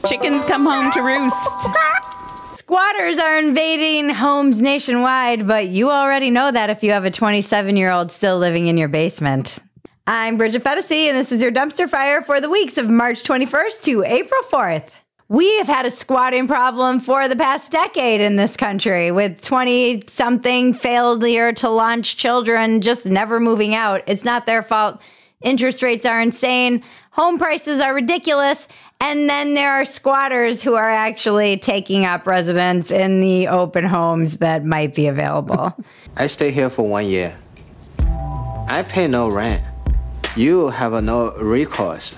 Chickens come home to roost. Squatters are invading homes nationwide, but you already know that if you have a 27-year-old still living in your basement. I'm Bridget Fetisi, and this is your dumpster fire for the weeks of March 21st to April 4th. We have had a squatting problem for the past decade in this country, with 20-something failure to launch children just never moving out. It's not their fault. Interest rates are insane. Home prices are ridiculous. And then there are squatters who are actually taking up residence in the open homes that might be available. I stay here for 1 year. I pay no rent. You have no recourse.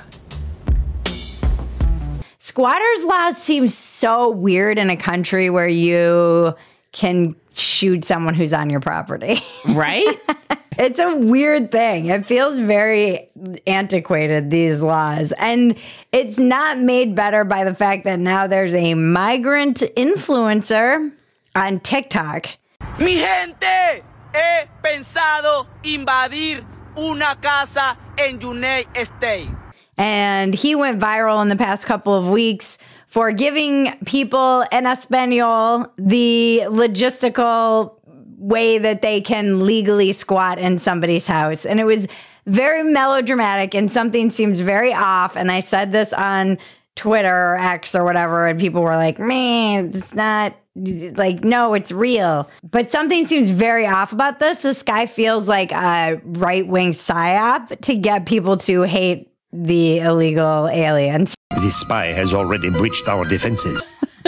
Squatters' laws seem so weird in a country where you can shoot someone who's on your property. Right? It's a weird thing. It feels very antiquated, these laws. And it's not made better by the fact that now there's a migrant influencer on TikTok. Mi gente, he pensado invadir una casa en United States. And he went viral in the past couple of weeks for giving people in Espanol the logistical way that they can legally squat in somebody's house. And it was very melodramatic, and something seems very off. And I said this on Twitter or X or whatever, and people were like, man, it's not like, no, it's real. But something seems very off about this. This guy feels like a right-wing psyop to get people to hate the illegal aliens. This spy has already breached our defenses.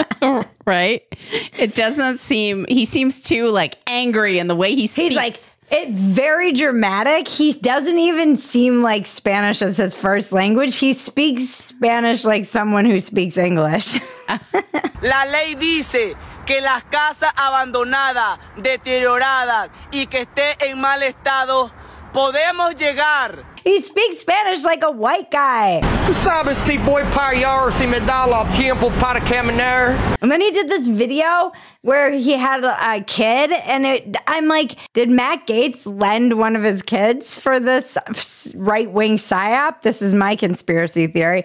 Right? It doesn't seem, he seems too like angry in the way he speaks. He's like, it's very dramatic. He doesn't even seem like Spanish is his first language. He speaks Spanish like someone who speaks English. La ley dice que las casas abandonadas, deterioradas y que esté en mal estado, podemos llegar. He speaks Spanish like a white guy. Sabe si voy para allá si me da la tiempo para caminar. And then he did this video where he had a kid, and I'm like, did Matt Gaetz lend one of his kids for this right-wing psyop? This is my conspiracy theory.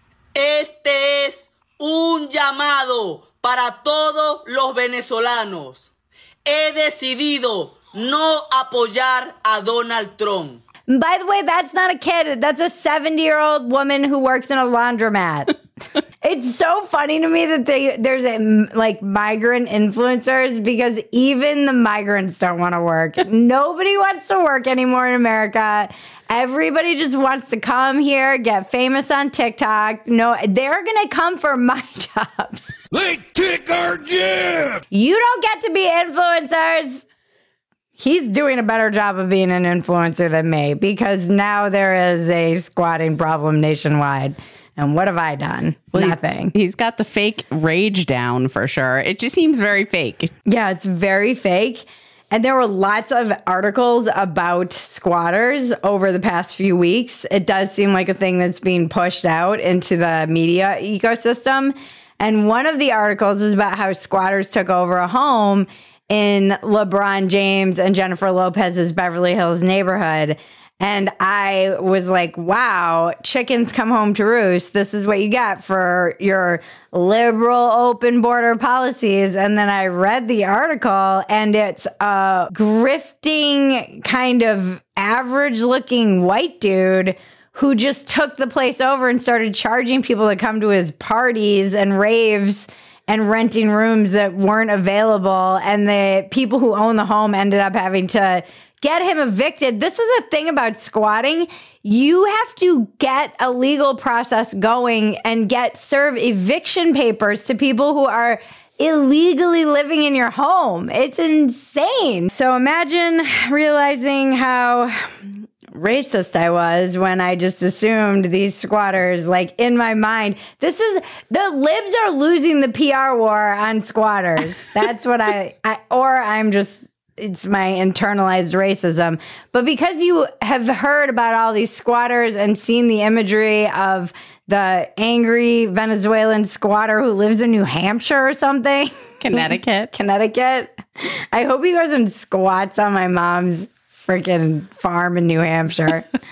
Este es un llamado para todos los venezolanos. He decidido no apoyar a Donald Trump. By the way, that's not a kid. That's a 70-year-old woman who works in a laundromat. It's so funny to me that there's migrant influencers, because even the migrants don't want to work. Nobody wants to work anymore in America. Everybody just wants to come here, get famous on TikTok. No, they're going to come for my jobs. They take our job! You don't get to be influencers. He's doing a better job of being an influencer than me, because now there is a squatting problem nationwide. And what have I done? Well, Nothing. He's got the fake rage down for sure. It just seems very fake. Yeah, it's very fake. And there were lots of articles about squatters over the past few weeks. It does seem like a thing that's being pushed out into the media ecosystem. And one of the articles was about how squatters took over a home in LeBron James and Jennifer Lopez's Beverly Hills neighborhood. And I was like, wow, chickens come home to roost. This is what you get for your liberal open border policies. And then I read the article, and it's a grifting kind of average looking white dude who just took the place over and started charging people to come to his parties and raves and renting rooms that weren't available. And the people who own the home ended up having to get him evicted. This is a thing about squatting. You have to get a legal process going and serve eviction papers to people who are illegally living in your home. It's insane. So imagine realizing how racist I was when I just assumed these squatters, like in my mind, the libs are losing the PR war on squatters. That's what it's my internalized racism. But because you have heard about all these squatters and seen the imagery of the angry Venezuelan squatter who lives in New Hampshire or something. Connecticut. I hope he goes and squats on my mom's freaking farm in New Hampshire.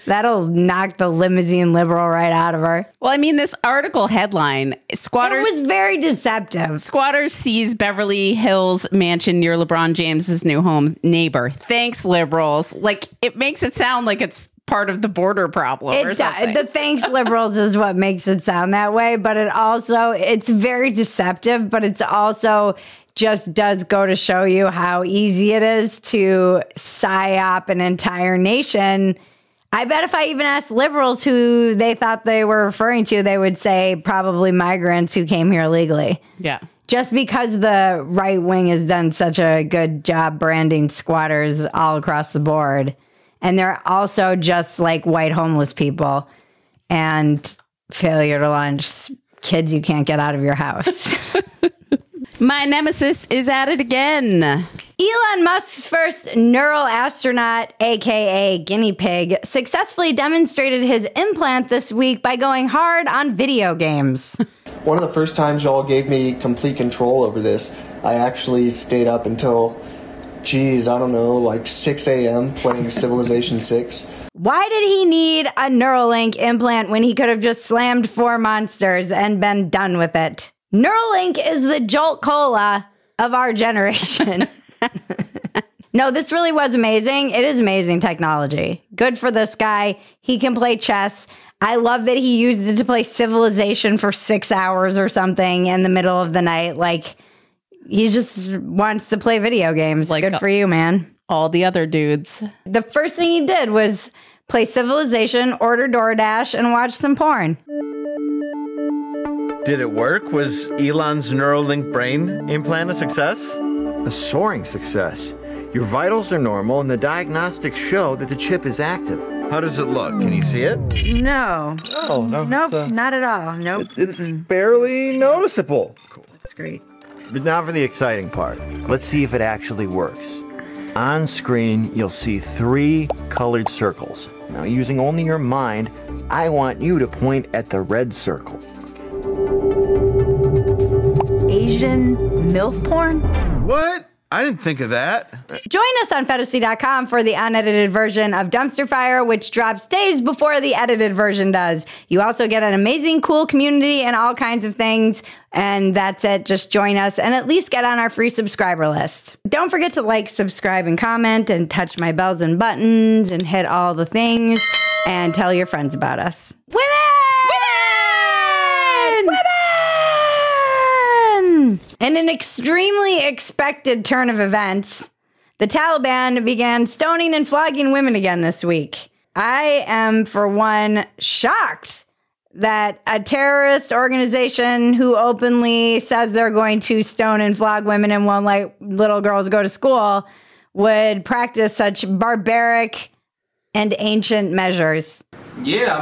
That'll knock the limousine liberal right out of her. Well, I mean, this article headline, It squatters was very deceptive. squatters seize Beverly Hills mansion near LeBron James's new home neighbor. Thanks, liberals. Like, it makes it sound like it's part of the border problem or something. The thanks liberals is what makes it sound that way, but it's very deceptive, but it's also just does go to show you how easy it is to psyop an entire nation. I bet if I even asked liberals who they thought they were referring to, they would say probably migrants who came here legally. Yeah. Just because the right wing has done such a good job branding squatters all across the board. And they're also just like white homeless people and failure to launch kids you can't get out of your house. My nemesis is at it again. Elon Musk's first neural astronaut, aka guinea pig, successfully demonstrated his implant this week by going hard on video games. One of the first times y'all gave me complete control over this, I actually stayed up until, like 6 a.m. playing Civilization 6. Why did he need a Neuralink implant when he could have just slammed 4 monsters and been done with it? Neuralink is the Jolt Cola of our generation. No, this really was amazing. It is amazing technology. Good for this guy. He can play chess. I love that he used it to play Civilization for 6 hours or something in the middle of the night. Like, he just wants to play video games. Like, good for you, man. All the other dudes. The first thing he did was play Civilization, order DoorDash, and watch some porn. Did it work? Was Elon's Neuralink brain implant a success? A soaring success. Your vitals are normal, and the diagnostics show that the chip is active. How does it look? Can you see it? No. Oh, no. Nope, not at all. Nope. It's barely noticeable. Cool. That's great. But now for the exciting part. Let's see if it actually works. On screen, you'll see 3 colored circles. Now, using only your mind, I want you to point at the red circle. Asian MILF porn? What? I didn't think of that. Join us on Fantasy.com for the unedited version of Dumpster Fire, which drops days before the edited version does. You also get an amazing, cool community and all kinds of things. And that's it. Just join us and at least get on our free subscriber list. Don't forget to like, subscribe, and comment, and touch my bells and buttons, and hit all the things, and tell your friends about us. Women! In an extremely expected turn of events, the Taliban began stoning and flogging women again this week. I am, for one, shocked that a terrorist organization who openly says they're going to stone and flog women and won't let little girls go to school would practice such barbaric and ancient measures. Yeah,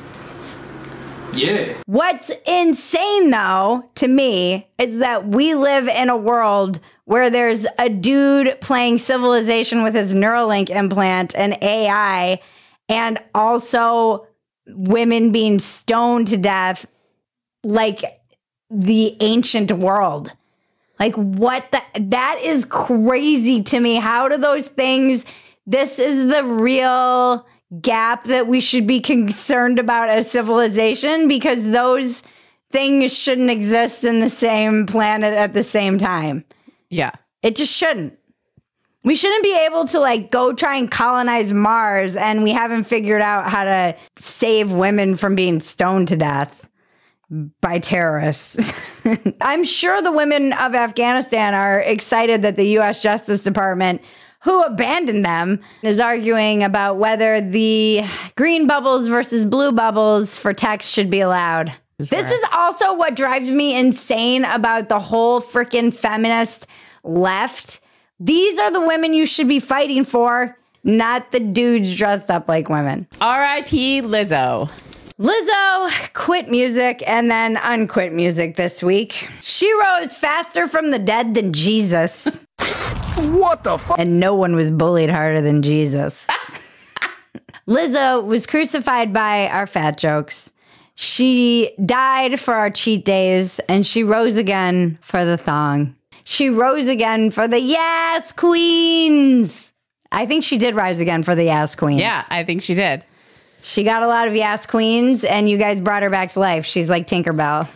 Yeah. What's insane, though, to me, is that we live in a world where there's a dude playing Civilization with his Neuralink implant and AI, and also women being stoned to death like the ancient world. Like, that is crazy to me. How do those things, this is the real gap that we should be concerned about as civilization, because those things shouldn't exist in the same planet at the same time. Yeah. It just shouldn't. We shouldn't be able to go try and colonize Mars and we haven't figured out how to save women from being stoned to death by terrorists. I'm sure the women of Afghanistan are excited that the U.S. Justice Department, who abandoned them, is arguing about whether the green bubbles versus blue bubbles for text should be allowed. This is also what drives me insane about the whole freaking feminist left. These are the women you should be fighting for, not the dudes dressed up like women. R.I.P. Lizzo. Lizzo quit music and then unquit music this week. She rose faster from the dead than Jesus. What the fuck? And no one was bullied harder than Jesus. Lizzo was crucified by our fat jokes. She died for our cheat days, and she rose again for the thong. She rose again for the Yes Queens. I think she did rise again for the Yes Queens. Yeah, I think she did. She got a lot of yes queens, and you guys brought her back to life. She's like Tinkerbell.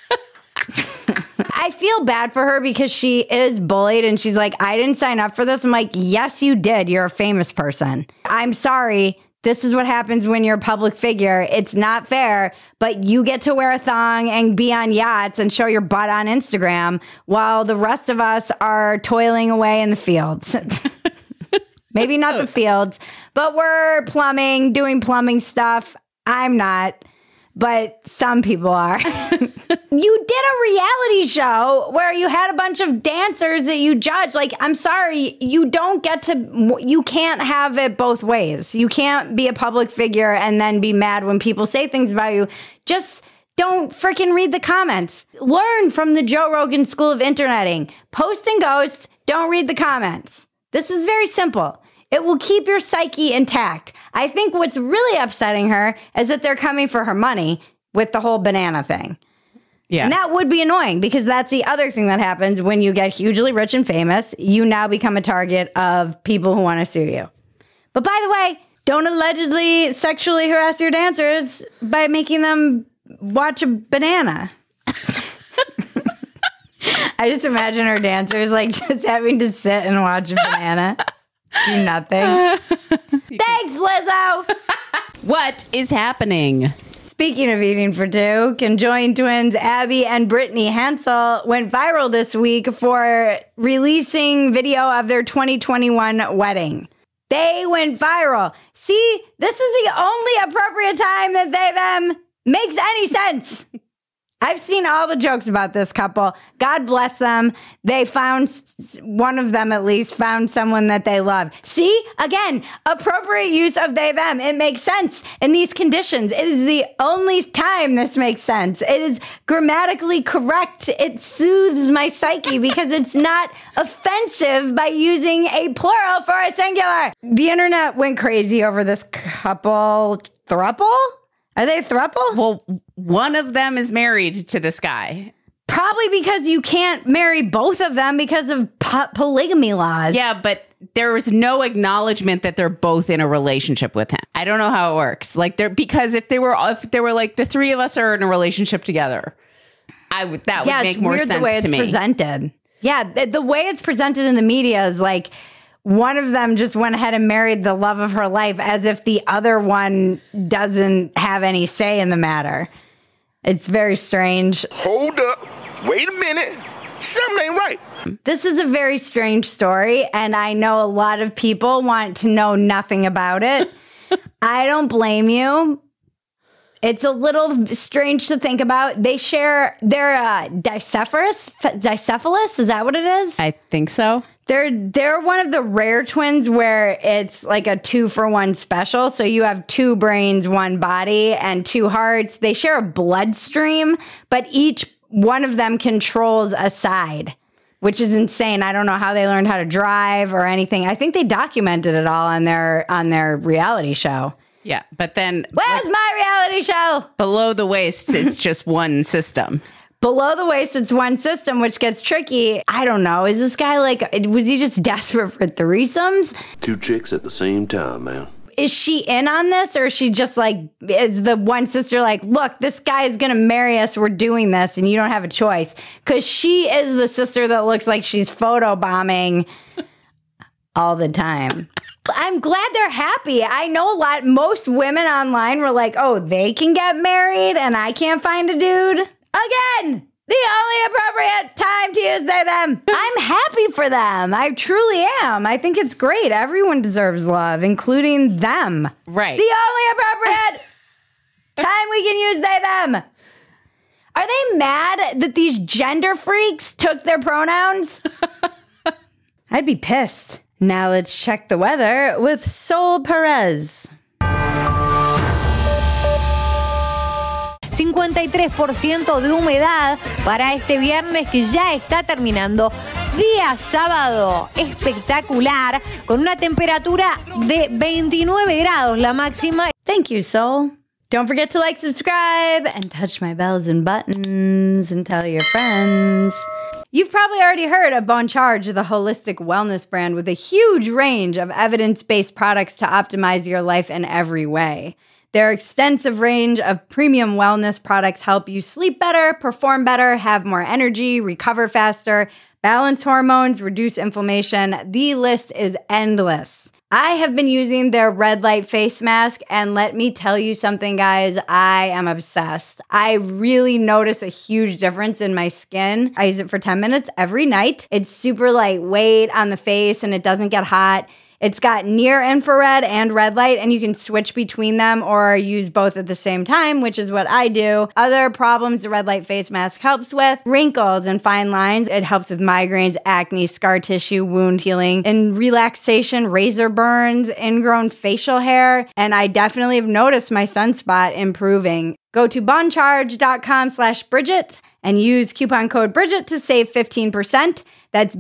I feel bad for her because she is bullied, and she's like, I didn't sign up for this. I'm like, yes, you did. You're a famous person. I'm sorry. This is what happens when you're a public figure. It's not fair, but you get to wear a thong and be on yachts and show your butt on Instagram while the rest of us are toiling away in the fields. Maybe not the fields, but we're plumbing, doing plumbing stuff. I'm not, but some people are. You did a reality show where you had a bunch of dancers that you judge. Like, I'm sorry, you can't have it both ways. You can't be a public figure and then be mad when people say things about you. Just don't freaking read the comments. Learn from the Joe Rogan School of Interneting. Post and ghost, don't read the comments. This is very simple. It will keep your psyche intact. I think what's really upsetting her is that they're coming for her money with the whole banana thing. Yeah. And that would be annoying because that's the other thing that happens when you get hugely rich and famous. You now become a target of people who want to sue you. But by the way, don't allegedly sexually harass your dancers by making them watch a banana. I just imagine her dancers like just having to sit and watch a banana. Do nothing. Thanks, Lizzo. What is happening? Speaking of eating for two, conjoined twins Abby and Brittany Hansel went viral this week for releasing video of their 2021 wedding. They went viral. See, this is the only appropriate time that them makes any sense. I've seen all the jokes about this couple. God bless them. They found, one of them at least, found someone that they love. See, again, appropriate use of they, them. It makes sense in these conditions. It is the only time this makes sense. It is grammatically correct. It soothes my psyche because it's not offensive by using a plural for a singular. The internet went crazy over this couple. Throuple? Are they a throuple? Well, one of them is married to this guy. Probably because you can't marry both of them because of polygamy laws. Yeah, but there was no acknowledgement that they're both in a relationship with him. I don't know how it works. Like, because if they were like the three of us are in a relationship together, that would make more sense to me. The way it's presented. Yeah, the way it's presented in the media is like one of them just went ahead and married the love of her life as if the other one doesn't have any say in the matter. It's very strange. Hold up. Wait a minute. Something ain't right. This is a very strange story, and I know a lot of people want to know nothing about it. I don't blame you. It's a little strange to think about. They share their Dicephalus. Is that what it is? I think so. They're one of the rare twins where it's like a 2-for-1 special. So you have 2 brains, 1 body, and 2 hearts. They share a bloodstream, but each one of them controls a side, which is insane. I don't know how they learned how to drive or anything. I think they documented it all on their reality show. Yeah, but then where's my reality show? Below the waist, it's just one system. Below the waist, it's one system, which gets tricky. I don't know. Is this guy was he just desperate for threesomes? 2 chicks at the same time, man. Is she in on this, or is she just is the one sister like, look, this guy is going to marry us. We're doing this, and you don't have a choice? Because she is the sister that looks like she's photobombing all the time. I'm glad they're happy. I know most women online were like, oh, they can get married, and I can't find a dude. Again, the only appropriate time to use they, them. I'm happy for them. I truly am. I think it's great. Everyone deserves love, including them. Right. The only appropriate time we can use they, them. Are they mad that these gender freaks took their pronouns? I'd be pissed. Now let's check the weather with Sol Perez. 53% de humedad para este viernes que ya está terminando. Día sábado espectacular con una temperatura de 29 grados la máxima. Thank you, Sol. Don't forget to like, subscribe, and touch my bells and buttons and tell your friends. You've probably already heard of Bon Charge, the holistic wellness brand with a huge range of evidence-based products to optimize your life in every way. Their extensive range of premium wellness products help you sleep better, perform better, have more energy, recover faster, balance hormones, reduce inflammation. The list is endless. I have been using their red light face mask, and let me tell you something, guys, I am obsessed. I really notice a huge difference in my skin. I use it for 10 minutes every night. It's super lightweight on the face, and it doesn't get hot. It's got near infrared and red light, and you can switch between them or use both at the same time, which is what I do. Other problems the red light face mask helps with: wrinkles and fine lines. It helps with migraines, acne, scar tissue, wound healing, and relaxation, razor burns, ingrown facial hair. And I definitely have noticed my sunspot improving. Go to boncharge.com/Bridget and use coupon code Bridget to save 15%. That's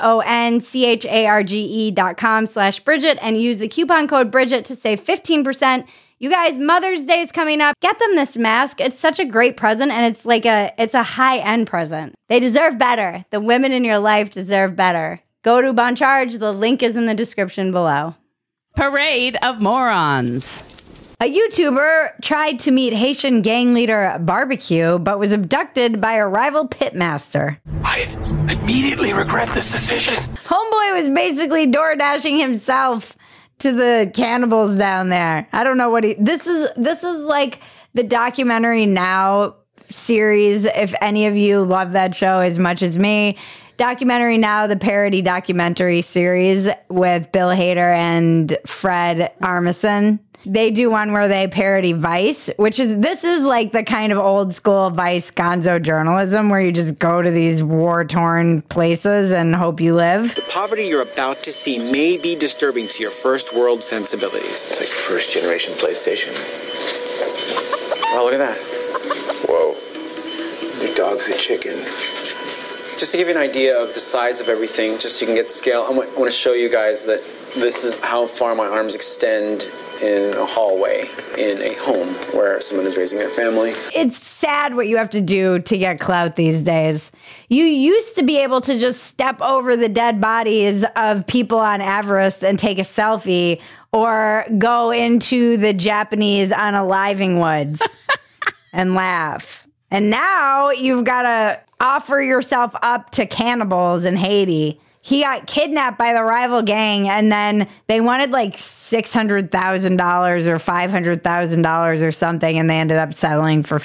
BONCHARGE.com/Bridget and use the coupon code Bridget to save 15%. You guys, Mother's Day is coming up. Get them this mask. It's such a great present, and it's a high-end present. They deserve better. The women in your life deserve better. Go to Boncharge. The link is in the description below. Parade of morons. A YouTuber tried to meet Haitian gang leader Barbecue, but was abducted by a rival pitmaster. I immediately regret this decision. Homeboy was basically door dashing himself to the cannibals down there. I don't know what this is like the Documentary Now series, if any of you love that show as much as me. Documentary Now, the parody documentary series with Bill Hader and Fred Armisen. They do one where they parody Vice, this is like the kind of old school Vice gonzo journalism where you just go to these war-torn places and hope you live. The poverty you're about to see may be disturbing to your first world sensibilities. It's like first generation PlayStation. Oh, look at that. Whoa. Your dog's a chicken. Just to give you an idea of the size of everything, just so you can get the scale, I want to show you guys that this is how far my arms extend in a hallway in a home where someone is raising their family. It's sad what you have to do to get clout these days. You used to be able to just step over the dead bodies of people on Everest and take a selfie, or go into the Japanese on a Living Woods and laugh. And now you've got to offer yourself up to cannibals in Haiti. He got kidnapped by the rival gang, and then they wanted like $600,000 or $500,000 or something, and they ended up settling for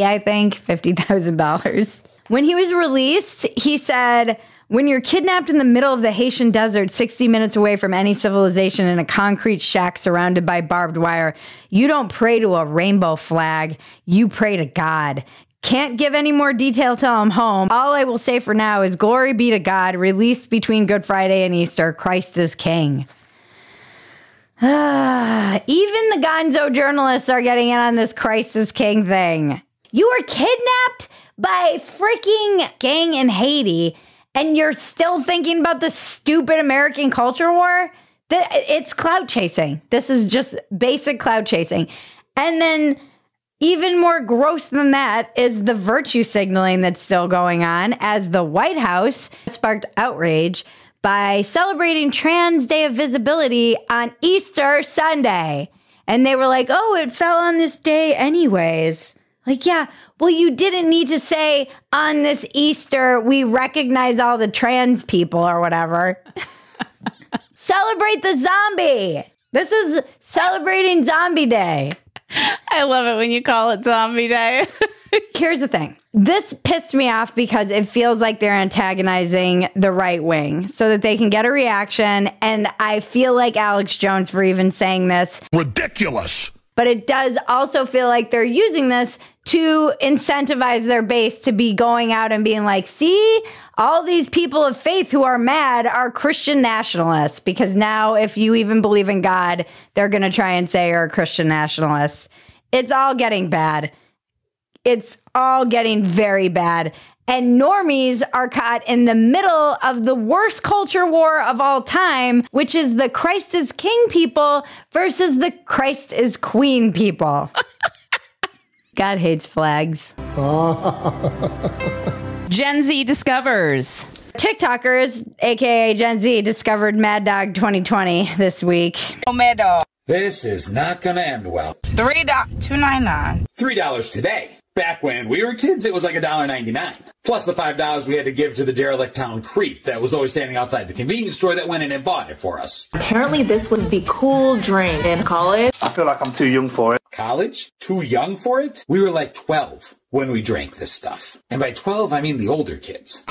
$50,000. When he was released, he said, "When you're kidnapped in the middle of the Haitian desert, 60 minutes away from any civilization in a concrete shack surrounded by barbed wire, you don't pray to a rainbow flag, you pray to God. Can't give any more detail till I'm home. All I will say for now is glory be to God, released between Good Friday and Easter. Christ is King." Even the gonzo journalists are getting in on this Christ is King thing. You were kidnapped by freaking gang in Haiti, and you're still thinking about the stupid American culture war? It's clout chasing. This is just basic clout chasing. And then even more gross than that is the virtue signaling that's still going on, as the White House sparked outrage by celebrating Trans Day of Visibility on Easter Sunday. And they were like, oh, it fell on this day anyways. Like, yeah, well, you didn't need to say on this Easter, we recognize all the trans people or whatever. Celebrate the zombie. This is celebrating Zombie Day. I love it when you call it Zombie Day. Here's the thing. This pissed me off because it feels like they're antagonizing the right wing so that they can get a reaction. And I feel like Alex Jones for even saying this. Ridiculous. But it does also feel like they're using this to incentivize their base to be going out and being like, see, all these people of faith who are mad are Christian nationalists, because now if you even believe in God, they're going to try and say you're a Christian nationalist. It's all getting bad. It's all getting very bad. And normies are caught in the middle of the worst culture war of all time, which is the Christ is King people versus the Christ is Queen people. God hates flags. Gen Z discovers. TikTokers, aka Gen Z, discovered Mad Dog 2020 this week. This is not gonna end well. $2.99. $3 today. Back when we were kids, it was like $1.99. Plus the $5 we had to give to the derelict town creep that was always standing outside the convenience store that went in and bought it for us. Apparently this was the cool drink in college. I feel like I'm too young for it. College? Too young for it? We were like 12 when we drank this stuff. And by 12, I mean the older kids.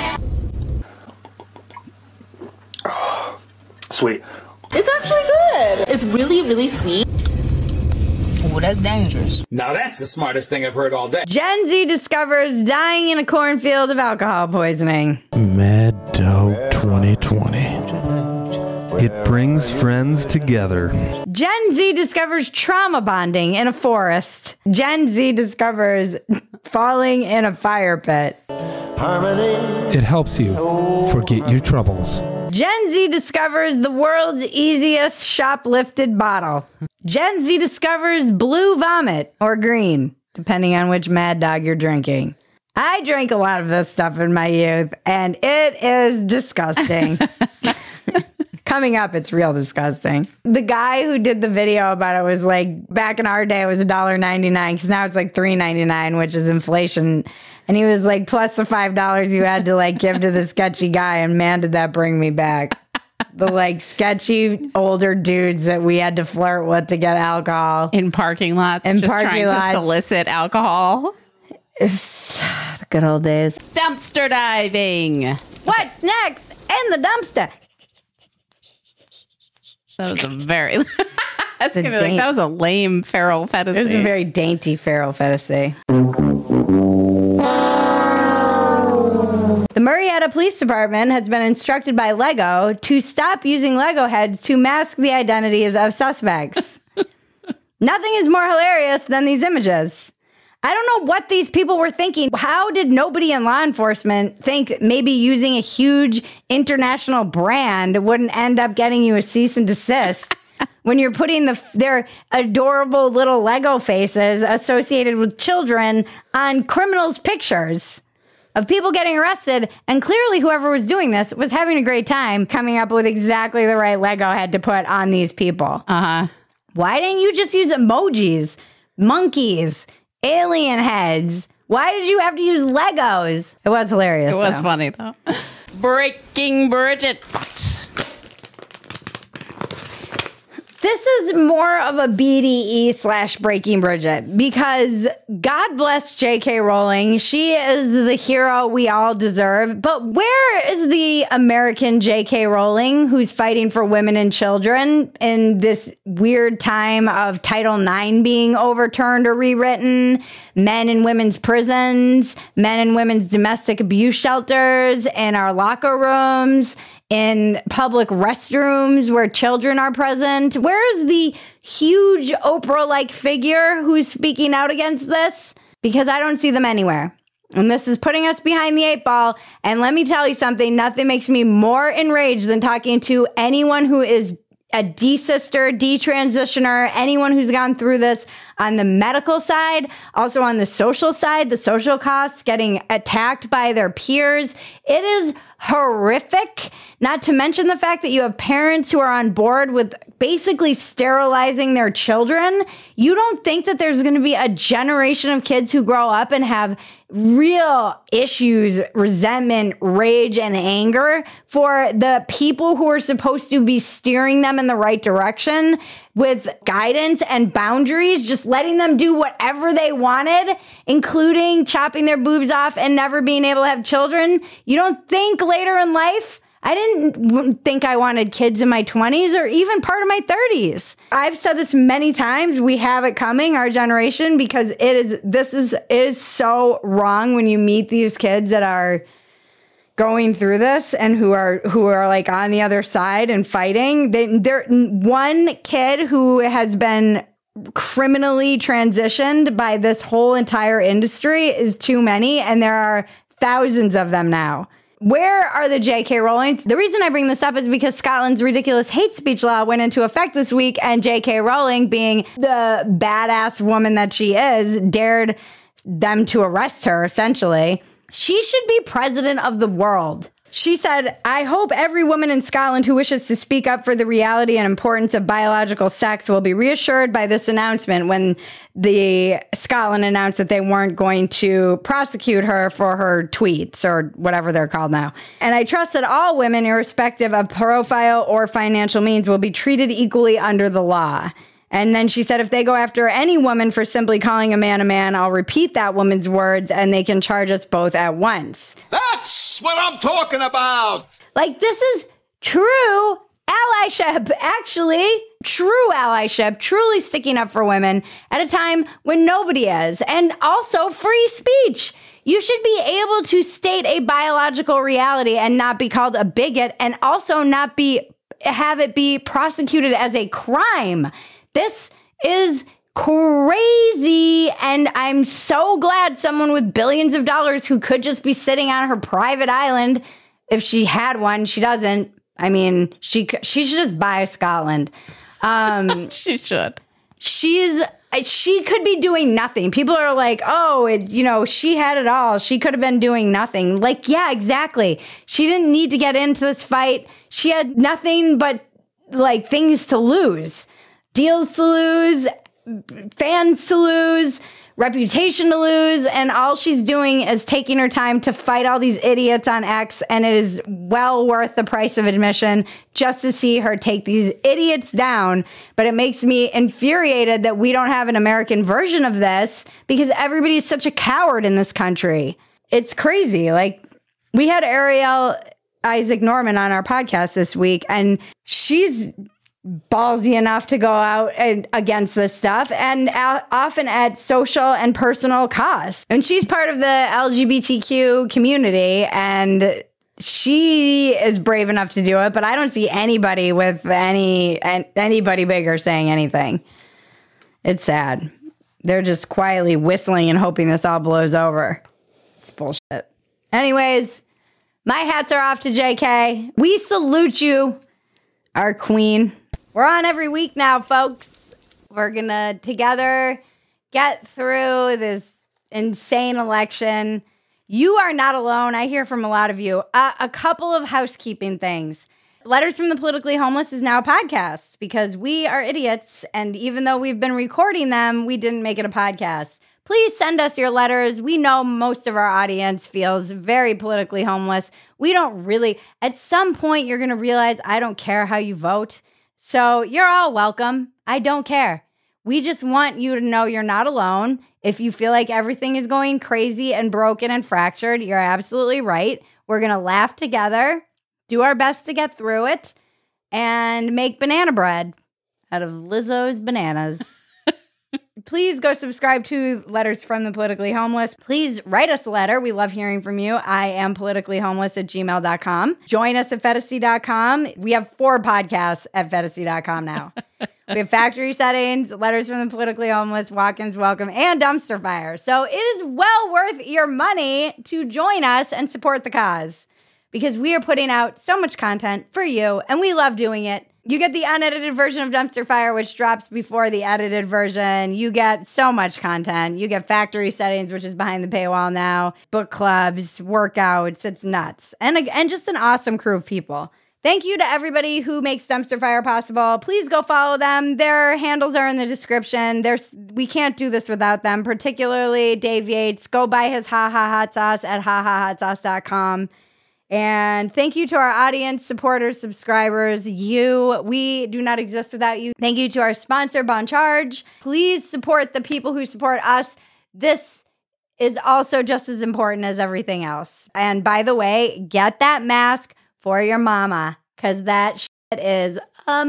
Oh, sweet. It's actually good. It's really, really sweet. Oh, that's dangerous. Now that's the smartest thing I've heard all day. Gen Z discovers dying in a cornfield of alcohol poisoning. Mad Dog 2020. It brings friends together. Gen Z discovers trauma bonding in a forest. Gen Z discovers falling in a fire pit. It helps you forget your troubles. Gen Z discovers the world's easiest shoplifted bottle. Gen Z discovers blue vomit or green, depending on which Mad Dog you're drinking. I drank a lot of this stuff in my youth, and it is disgusting. Coming up, it's real disgusting. The guy who did the video about it was like, back in our day, it was $1.99, because now it's like $3.99, which is inflation. And he was like, plus the $5 you had to like give to the sketchy guy. And man, did that bring me back. The like sketchy older dudes that we had to flirt with to get alcohol. In parking lots. Just trying to solicit alcohol. It's the good old days. Dumpster diving. What's next in the dumpster? That was a very... that was a lame feral fantasy. It was a very dainty feral fantasy. The Marietta Police Department has been instructed by Lego to stop using Lego heads to mask the identities of suspects. Nothing is more hilarious than these images. I don't know what these people were thinking. How did nobody in law enforcement think maybe using a huge international brand wouldn't end up getting you a cease and desist? When you're putting their adorable little Lego faces associated with children on criminals' pictures of people getting arrested, and clearly whoever was doing this was having a great time coming up with exactly the right Lego head to put on these people. Uh-huh. Why didn't you just use emojis, monkeys, alien heads? Why did you have to use Legos? It was hilarious. It was funny, though. Breaking Bridget. This is more of a BDE / Breaking Bridget, because God bless J.K. Rowling. She is the hero we all deserve. But where is the American J.K. Rowling who's fighting for women and children in this weird time of Title IX being overturned or rewritten, men in women's prisons, men in women's domestic abuse shelters, in our locker rooms, in public restrooms where children are present? Where is the huge Oprah-like figure who's speaking out against this? Because I don't see them anywhere. And this is putting us behind the 8 ball. And let me tell you something, nothing makes me more enraged than talking to anyone who is a D-sister, D-transitioner, anyone who's gone through this on the medical side, also on the social side, the social costs, getting attacked by their peers. It is horrific, not to mention the fact that you have parents who are on board with basically sterilizing their children. You don't think that there's going to be a generation of kids who grow up and have real issues, resentment, rage, and anger for the people who are supposed to be steering them in the right direction with guidance and boundaries, just letting them do whatever they wanted, including chopping their boobs off and never being able to have children. You don't think later in life? I didn't think I wanted kids in my 20s or even part of my 30s. I've said this many times. We have it coming, our generation, because it is so wrong when you meet these kids that are going through this and who are like on the other side and fighting. They're one kid who has been criminally transitioned by this whole entire industry is too many, and there are thousands of them now. Where are the J.K. Rowling? The reason I bring this up is because Scotland's ridiculous hate speech law went into effect this week, and J.K. Rowling, being the badass woman that she is, dared them to arrest her, essentially. She should be president of the world. She said, I hope every woman in Scotland who wishes to speak up for the reality and importance of biological sex will be reassured by this announcement when the Scotland announced that they weren't going to prosecute her for her tweets or whatever they're called now. And I trust that all women, irrespective of profile or financial means, will be treated equally under the law. And then she said, if they go after any woman for simply calling a man, I'll repeat that woman's words and they can charge us both at once. That's what I'm talking about. Like, this is true allyship, actually. True allyship, truly sticking up for women at a time when nobody is. And also free speech. You should be able to state a biological reality and not be called a bigot, and also not have it be prosecuted as a crime. This is crazy, and I'm so glad someone with billions of dollars who could just be sitting on her private island, if she had one, she doesn't. I mean, she should just buy Scotland. She should. She could be doing nothing. People are like, she had it all. She could have been doing nothing. Like, yeah, exactly. She didn't need to get into this fight. She had nothing but like things to lose. Deals to lose, fans to lose, reputation to lose, and all she's doing is taking her time to fight all these idiots on X, and it is well worth the price of admission just to see her take these idiots down. But it makes me infuriated that we don't have an American version of this because everybody's such a coward in this country. It's crazy. Like, we had Ariel Isaac Norman on our podcast this week, and she's ballsy enough to go out against this stuff, and often at social and personal cost. And she's part of the LGBTQ community, and she is brave enough to do it, but I don't see anybody with anybody bigger saying anything. It's sad. They're just quietly whistling and hoping this all blows over. It's bullshit. Anyways, my hats are off to JK. We salute you, our queen. We're on every week now, folks. We're going to together get through this insane election. You are not alone. I hear from a lot of you. A couple of housekeeping things. Letters from the Politically Homeless is now a podcast because we are idiots. And even though we've been recording them, we didn't make it a podcast. Please send us your letters. We know most of our audience feels very politically homeless. We don't really. At some point, you're going to realize I don't care how you vote. So you're all welcome. I don't care. We just want you to know you're not alone. If you feel like everything is going crazy and broken and fractured, you're absolutely right. We're going to laugh together, do our best to get through it, and make banana bread out of Lizzo's bananas. Please go subscribe to Letters from the Politically Homeless. Please write us a letter. We love hearing from you. I am politicallyhomeless@gmail.com. Join us at Feticy.com. We have 4 podcasts at Feticy.com now. We have Factory Settings, Letters from the Politically Homeless, Walk-ins Welcome, and Dumpster Fire. So it is well worth your money to join us and support the cause because we are putting out so much content for you, and we love doing it. You get the unedited version of Dumpster Fire, which drops before the edited version. You get so much content. You get Factory Settings, which is behind the paywall now, book clubs, workouts. It's nuts. And just an awesome crew of people. Thank you to everybody who makes Dumpster Fire possible. Please go follow them. Their handles are in the description. We can't do this without them, particularly Dave Yates. Go buy his Ha Ha Hot Sauce at hahahotsauce.com. And thank you to our audience, supporters, subscribers. We do not exist without you. Thank you to our sponsor, Bon Charge. Please support the people who support us. This is also just as important as everything else. And by the way, get that mask for your mama, because that shit is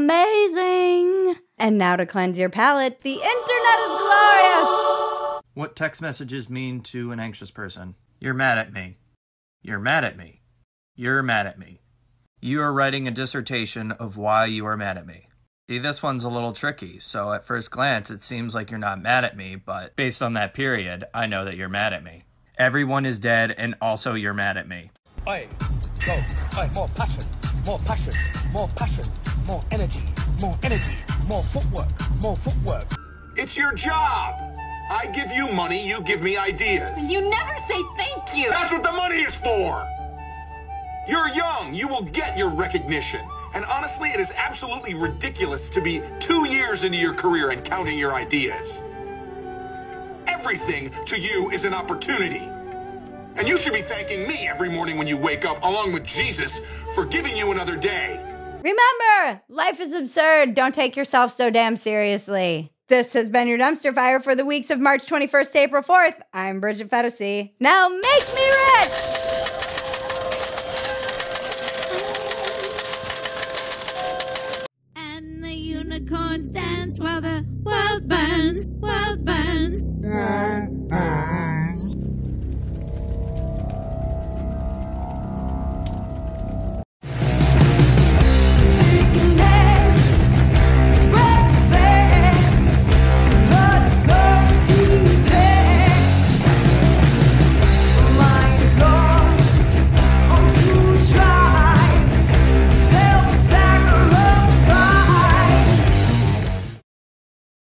amazing. And now to cleanse your palate, the internet is glorious. What text messages mean to an anxious person? You're mad at me. You're mad at me. You're mad at me. You are writing a dissertation of why you are mad at me. See, this one's a little tricky, so at first glance, it seems like you're not mad at me, but based on that period, I know that you're mad at me. Everyone is dead, and also you're mad at me. Oi, go, oi, more passion, more passion, more passion, more energy, more footwork, more footwork. It's your job. I give you money, you give me ideas. You never say thank you. That's what the money is for. You're young. You will get your recognition. And honestly, it is absolutely ridiculous to be 2 years into your career and counting your ideas. Everything to you is an opportunity. And you should be thanking me every morning when you wake up, along with Jesus, for giving you another day. Remember, life is absurd. Don't take yourself so damn seriously. This has been your Dumpster Fire for the weeks of March 21st to April 4th. I'm Bridget Fetisi. Now make me rich!